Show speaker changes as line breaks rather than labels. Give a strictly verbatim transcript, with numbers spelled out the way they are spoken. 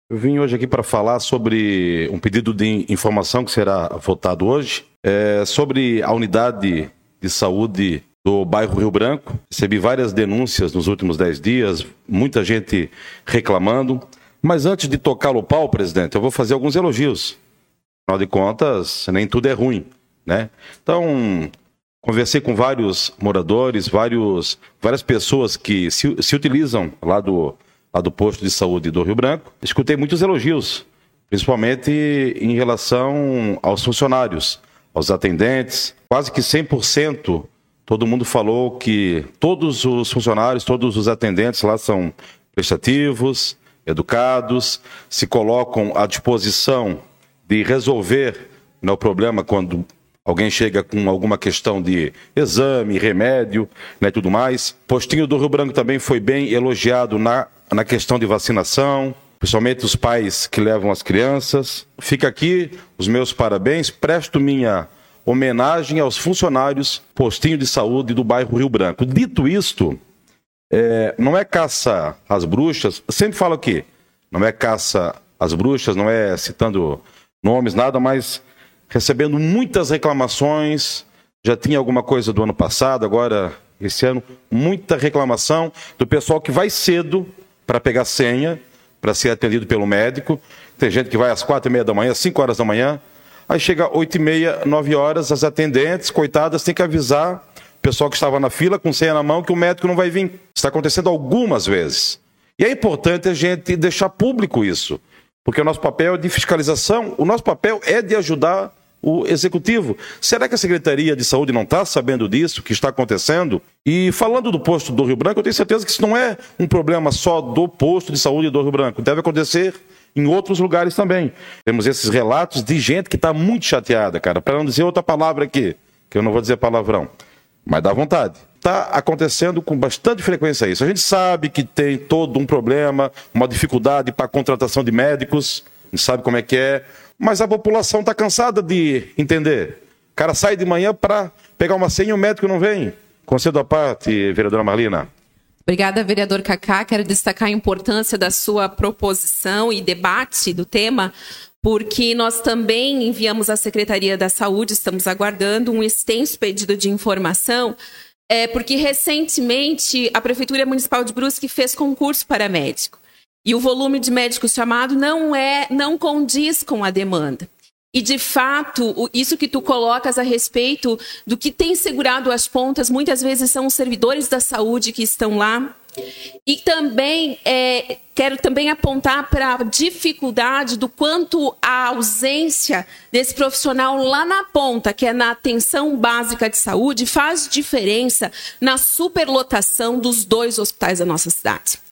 Eu vim hoje aqui para falar sobre um pedido de informação que será votado hoje, é sobre a unidade de saúde do bairro Rio Branco. Recebi várias denúncias nos últimos dez dias, muita gente reclamando. Mas antes de tocar o pau, presidente, eu vou fazer alguns elogios. Afinal de contas, nem tudo é ruim, né? Então, conversei com vários moradores, vários, várias pessoas que se, se utilizam lá do, lá do posto de saúde do Rio Branco. Escutei muitos elogios, principalmente em relação aos funcionários, aos atendentes. Quase que cem por cento todo mundo falou que todos os funcionários, todos os atendentes lá são prestativos, educados, se colocam à disposição de resolver, né, o problema quando alguém chega com alguma questão de exame, remédio, né, tudo mais. Postinho do Rio Branco também foi bem elogiado na, na questão de vacinação, principalmente os pais que levam as crianças. Fica aqui os meus parabéns, presto minha homenagem aos funcionários postinho de saúde do bairro Rio Branco. Dito isto, é, não é caça às bruxas, sempre falo aqui, não é caça às bruxas, não é citando nomes, nada, mas recebendo muitas reclamações. Já tinha alguma coisa do ano passado, agora esse ano, muita reclamação do pessoal que vai cedo para pegar senha, para ser atendido pelo médico. Tem gente que vai às quatro e meia da manhã, cinco horas da manhã, aí chega oito e meia, nove horas, as atendentes, coitadas, tem que avisar o pessoal que estava na fila com senha na mão que o médico não vai vir. Está acontecendo algumas vezes. E é importante a gente deixar público isso, porque o nosso papel é de fiscalização, o nosso papel é de ajudar o executivo. Será que a Secretaria de Saúde não está sabendo disso, que está acontecendo? E falando do posto do Rio Branco, eu tenho certeza que isso não é um problema só do posto de saúde do Rio Branco. Deve acontecer em outros lugares também. Temos esses relatos de gente que está muito chateada, cara, para não dizer outra palavra aqui, que eu não vou dizer palavrão, mas dá vontade. Está acontecendo com bastante frequência isso. A gente sabe que tem todo um problema, uma dificuldade para a contratação de médicos, a gente sabe como é que é, mas a população está cansada de entender. O cara sai de manhã para pegar uma senha e o médico não vem. Concedo à parte, vereadora Marlina.
Obrigada, vereador Cacá. Quero destacar a importância da sua proposição e debate do tema, porque nós também enviamos à Secretaria da Saúde, estamos aguardando um extenso pedido de informação, é, porque recentemente a Prefeitura Municipal de Brusque fez concurso para médico. E o volume de médicos chamado não, é, não condiz com a demanda. E, de fato, isso que tu colocas a respeito do que tem segurado as pontas, muitas vezes são os servidores da saúde que estão lá. E também é, quero também apontar para a dificuldade do quanto a ausência desse profissional lá na ponta, que é na atenção básica de saúde, faz diferença na superlotação dos dois hospitais da nossa cidade.